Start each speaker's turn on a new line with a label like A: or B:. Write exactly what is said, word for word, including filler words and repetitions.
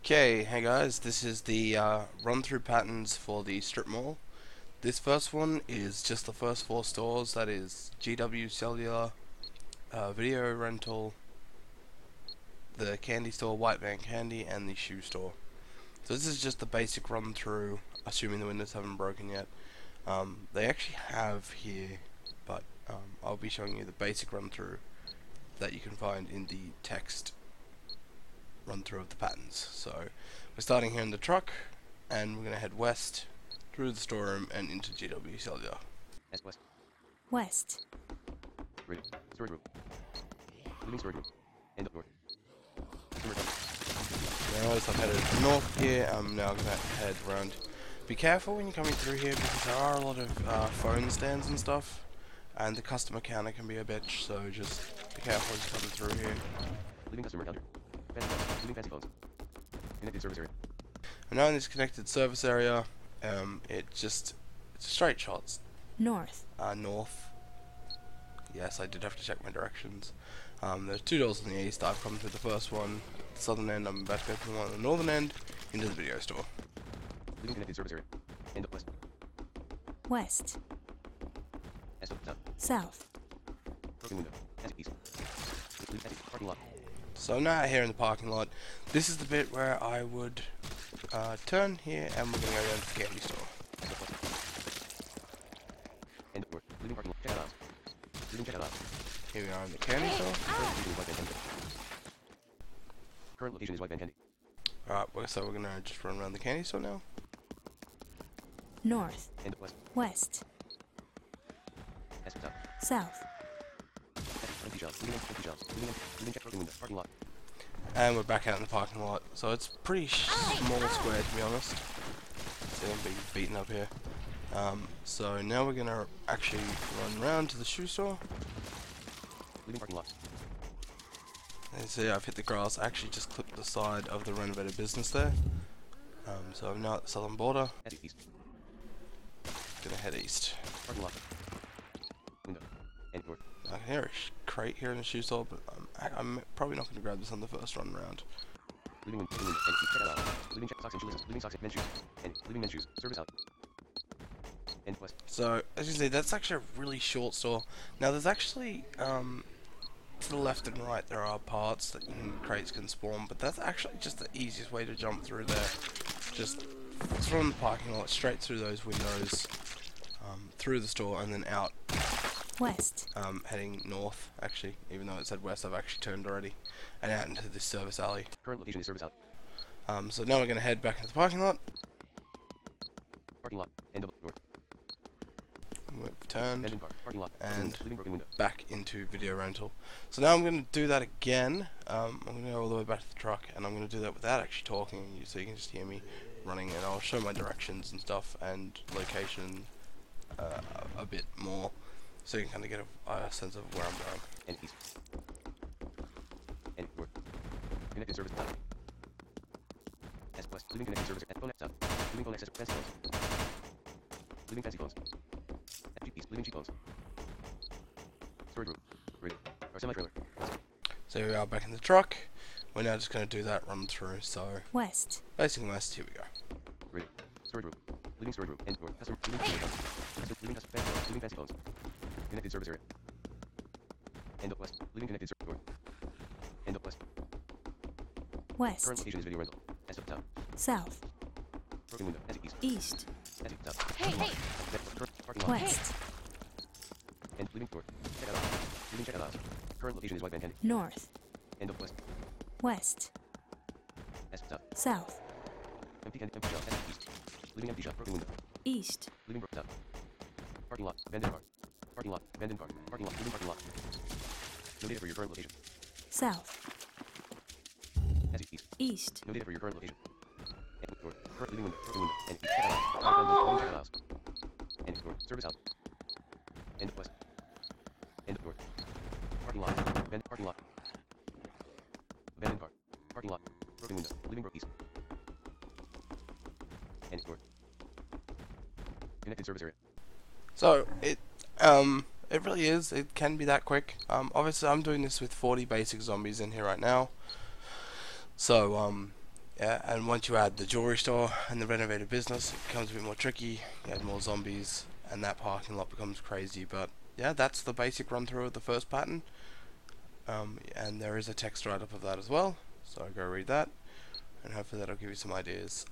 A: Okay, hey guys, this is the uh, run-through patterns for the strip mall. This first one is just the first four stores, that is G W Cellular, uh, Video Rental, the candy store, White Van Candy, and the shoe store. So this is just the basic run-through, assuming the windows haven't broken yet. Um, they actually have here, but um, I'll be showing you the basic run-through that you can find in the text run through of the patterns. So we're starting here in the truck, and we're going to head west through the storeroom and into G W Cellular.
B: S west.
C: West.
B: Ready. Storage room. Leaving storage room. End of door. Consumer time.
A: Now as I've headed north here, I'm now going to head around. Be careful when you're coming through here because there are a lot of uh, phone stands and stuff, and the customer counter can be a bitch, so just be careful as you're coming through here.
B: Leaving customer counter. Fancy phones. Leaving fancy phones. Connected service area.
A: And now in this connected service area, um, it just, it's a straight shot.
C: North.
A: Uh, north. Yes, I did have to check my directions. Um, there's two doors on the east. I've come through the first one, the southern end. I'm about to go to the one on the northern end, into the video store.
B: Leaving connected service area. End of west.
C: West.
B: S of south.
C: South.
B: Broken window. Exit east. Leaving exit. Parking lot.
A: So now here in the parking lot, this is the bit where I would uh, turn here, and we're going to go down to the candy store.
B: S of west. End of door. Leaving parking lot. Checkout aisles. Leaving checkout aisles.
A: Here we are in the candy store.
B: Current location is White Van Candy.
A: Alright, well, so we're going to just run around the candy store now.
C: North.
B: End of west.
C: West.
B: S of south.
C: South.
B: Empty shelves. Leaving empty shelves. Leaving empty. Leaving check broken window. Parking lot.
A: And we're back out in the parking lot. So it's pretty sh small square, to be honest. See, I'm being beaten up here. Um, so now we're going to actually run around to the shoe store.
B: Leaving parking lot.
A: And see, I've hit the grass. I actually just clipped the side of the renovated business there. Um, so I'm now at the southern border.
B: Exit east.
A: Gonna head east.
B: Parking lot. Window. End door.
A: I can hear a sh crate here in the shoe store, but I'm, I, I'm probably not going to grab this on the first run round.
B: Leaving window. Leaving window. End key. Checkout aisle. Leaving check socks and shoelaces. Leaving socks and men's shoes. End. Leaving men's shoes. Service out. End west.
A: So, as you can see, that's actually a really short store. Now, there's actually, um, to the left and right, there are parts that you can, crates can spawn, but that's actually just the easiest way to jump through there. Just from the parking lot, straight through those windows, um, through the store, and then out,
C: West.
A: um, heading north, actually. Even though it said west, I've actually turned already, and out into this service alley.
B: Current location is service out.
A: Um, so now we're going to head back into the parking lot.
B: Parking lot. End of door.
A: We've turned.
B: Abandoned car. Parking lot.
A: And
B: leaving broken window.
A: back into video rental. So now I'm going to do that again. Um, I'm going to go all the way back to the truck, and I'm going to do that without actually talking, so you can just hear me running, and I'll show my directions and stuff and location uh, a, a bit more, so you can kind of get a, a sense of where I'm going.
B: End east. End door. Connected service out. S west. Leaving connected service. Phone X out. Leaving phone access. Fancy phones. Leaving fancy phones. Cheap piece. Leaving cheap phones. Storage room. Ready. Or semi-trailer.
A: So here we are back in the truck. We're now just going to do that run through. So
C: West.
A: facing west, here we go.
B: Ready. Storage room. Leaving storage room. End door. Customer. Leaving customer phones. Customer. Leaving customer fancy phones. Leaving fancy phones. Connected service area. End of west. Leaving connected service door. End of west. Current
C: West.
B: location is video rental. S of south.
C: South.
B: Broken window. Exit east.
C: East.
B: Exit south.
C: Hey, hey.
B: Current parking lot.
C: West.
B: End. Leaving door. Checkout aisle. Leaving checkout aisle. Current location is White Van Candy.
C: North.
B: End of west.
C: West.
B: S south.
C: South.
B: Empty can empty shop. Exit east. Leaving empty shop. Broken window.
C: East.
B: Leaving broken south. Parking lot. Abandoned car. Parking lot. Abandoned car. Parking lot. Leaving parking lot. No data for your current location.
C: South.
B: Exit east.
C: East.
B: No data for your current location. End door. Current leaving window. Broken window. End east. Checkout aisle. Leaving checkout aisles. End door. Service out. End of west. End of door. Parking lot. Abandoned parking lot. Abandoned car. Parking lot. Broken window. Leaving broke east. End door. Connected service area.
A: So it um it really is. It can be that quick. Um, obviously I'm doing this with forty basic zombies in here right now. So um Yeah, and once you add the jewelry store and the renovated business, it becomes a bit more tricky. You add more zombies, and that parking lot becomes crazy. But yeah, that's the basic run through of the first pattern. Um, and there is a text write up of that as well, so go read that, and hopefully that'll give you some ideas.